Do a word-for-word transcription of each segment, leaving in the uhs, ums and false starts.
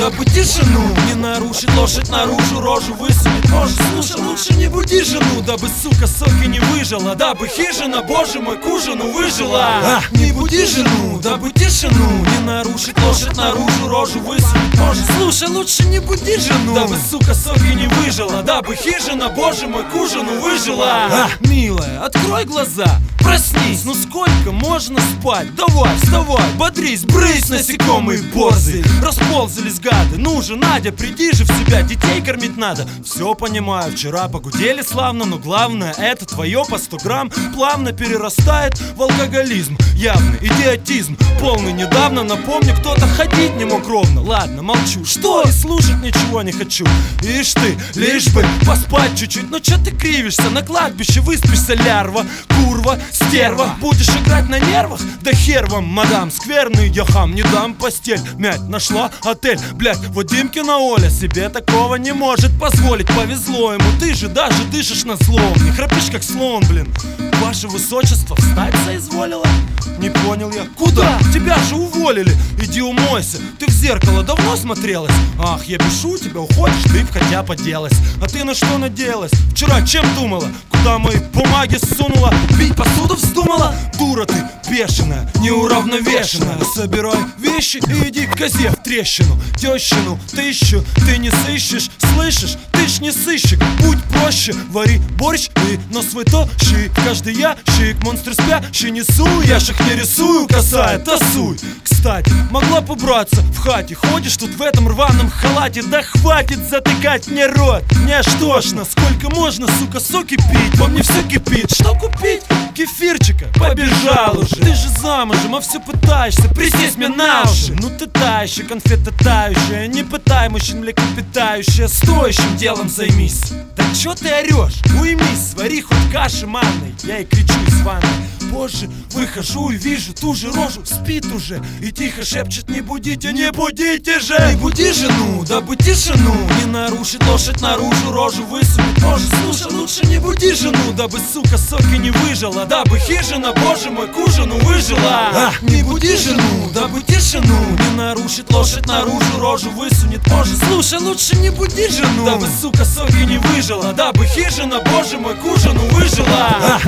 дабы тишину не нарушить. Лошадь наружу рожу высунет, может, слушай, лучше не буди жену, дабы, сука, соки не выжила, дабы хижина, боже мой, к ужину выжила. А, не буди жену, дабы тишину не нарушить. Лошадь наружу рожу высунет, может, слушай, лучше не буди жену, дабы, сука, соки не выжила, дабы хижина, боже мой, к ужину выжила. А, милая, открой глаза, проснись, ну сколько можно спать? Давай, вставай, бодрись, брысь, насекомые борзые. Расползались гады, ну же, Надя, приди же в себя, детей кормить надо. Все понимаю, вчера погудели славно, но главное, это твое по сто грамм плавно перерастает в алкоголизм. Явный идиотизм, полный недавно, напомню, кто-то ходить не мог ровно. Ладно, молчу, что и слушать ничего не хочу. Ишь ты, лишь бы поспать чуть-чуть, но че ты кривишься? На кладбище выспишься, лярва, курва, стерва. Будешь играть на нервах? Да хер вам, мадам, скверный я хам, не дам постель мять, нашла отель. Блять, вот Димкина Оля себе такого не может позволить. Повезло ему, ты же даже дышишь на злом, не храпишь как слон, блин. Ваше высочество встать соизволило? Не понял я. Куда? Тебя же уволили. Иди умойся. Ты в зеркало давно смотрелась? Ах, я бешу тебя, уходишь, ты б хотя поделась. А ты на что надеялась? Вчера чем думала? Куда мои бумаги сунула? Бить посуду вздумала? Дура ты, бешеная, неуравновешенная. Собирай вещи и иди к козе в трещину. Тещину тыщу ты не сыщешь, слышишь? Ты ж не сыщик, будь проще. Вари борщ и на свой тощий каждый ящик монстр спящий несу. Я ж их не рисую, косая, тасуй. Кстати, могла побраться в хате. Ходишь тут в этом рваном халате. Да хватит затыкать мне рот, мне аж тошно. Сколько можно, сука, соки пить? Во мне все кипит, что купить? Кефирчика, побежал уже. Ты же замужем, а все пытаешься присесть мне на уши. Ну ты та еще конфета тающая. Не пытай мужчин млекопитающая. Стоящим делом займись. Да чё ты орешь? Уймись, свари хоть каши манной. Я и кричу из ванной. Позже выхожу и вижу ту же рожу. Спит уже и тихо шепчет: не будите, не будите же. Не буди жену, дабы тишину не нарушить. Лошадь наружу рожу высунет, может, слушай, лучше не буди жену, дабы, сука, соки не выжила, дабы хижина, боже мой, к ужину выжила. А, не буди жену, дабы тишину не нарушить. Лошадь наружу рожу высунет, может, слушай, лучше не буди жену, дабы, сука, соки не выжила, дабы хижина, боже мой, к ужину выжила. А.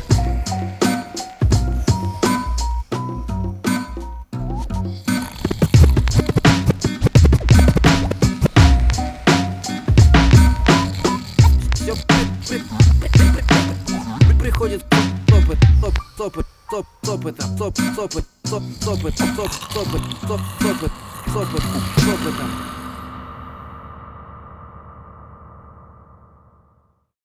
Приходит топот, топ, топот, топ, топотом, топ, топот, топ, топот, топ, топот, топ, топот, топотом.